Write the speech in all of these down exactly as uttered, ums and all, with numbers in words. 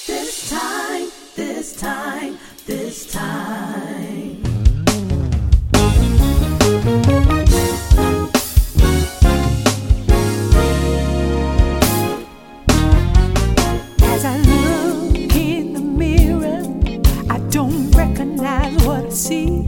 This time, this time, this time. As I look in the mirror, I don't recognize what I see.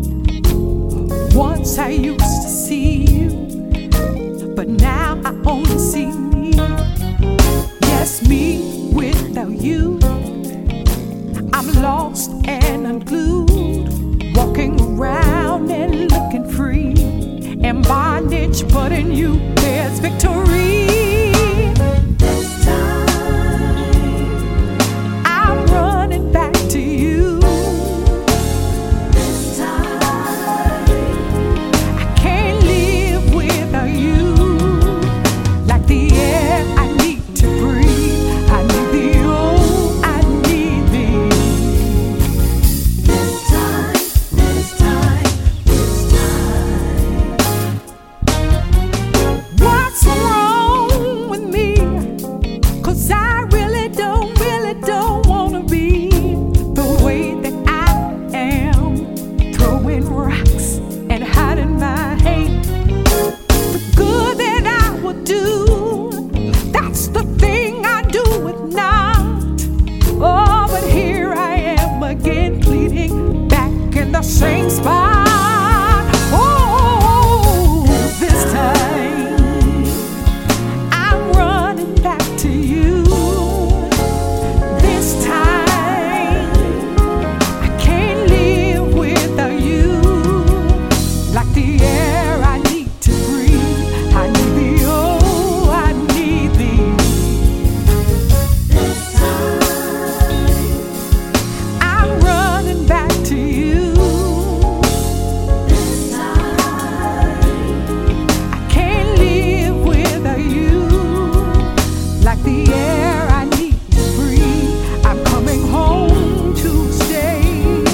Once I used to see you, but now I only see me. Yes, me without you. I'm lost and unglued, walking around and looking free. In bondage, but in you there's victory. This time, I'm running back to you. this time, I can't live without you. Like the air I need to breathe, I need the oh, I need thee. this time, this time, this time. What's wrong with me? 'Cause I really don't, really don't wanna be the way that I am, throwing rocks and hiding my hate. The good that I would do, that's the thing I do it not. Oh, but here I am again, pleading back in the same spot. Oh, this time I'm running back to you. This time I can't live without you. Like the air I need to breathe, I need thee, oh, I need thee. This time, I'm running back to you. this time, I can't live without you. Like the air I need to breathe, I'm coming home to stay.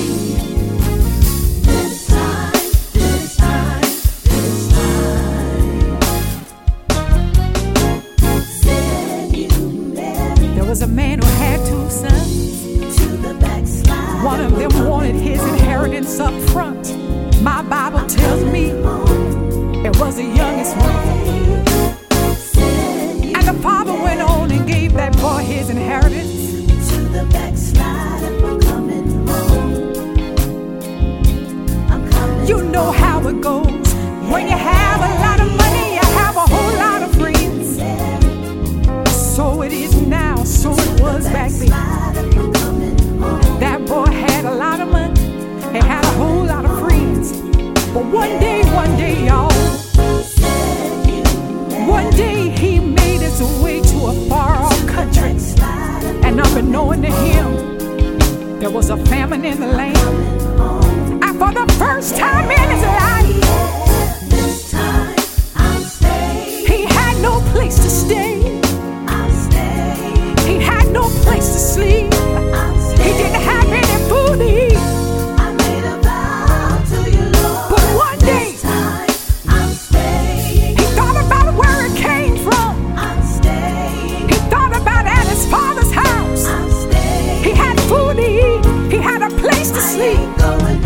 this time, this time, this time. Said you married There was a man who had two sons. to the backslider. One of them wanted his inheritance up front. My Bible tells me it was the youngest one. Said you And the father went on and gave that boy his inheritance. to the backslider. I'm coming home. I'm coming. You know how it goes. When you have a lot of money, you have a whole lot of friends. So it is now, so it was back then. I'm coming home. That boy had a lot of money, he had a whole lot of friends. But one day, one day, y'all, Said you one day he made his way to a far off country. backslider. And unbeknown to him, there was a famine in the land. And for the first time in his life, This time I'm staying. he had no place to stay. I'm staying. He had no place to sleep. I'm He staying. didn't have any food to eat. I made a vow to you, Lord. But one day, This time I'm staying. he thought about where it came from. I'm staying. He thought about at his father's house. I'm staying. He had food to eat. He had a place to I sleep. ain't going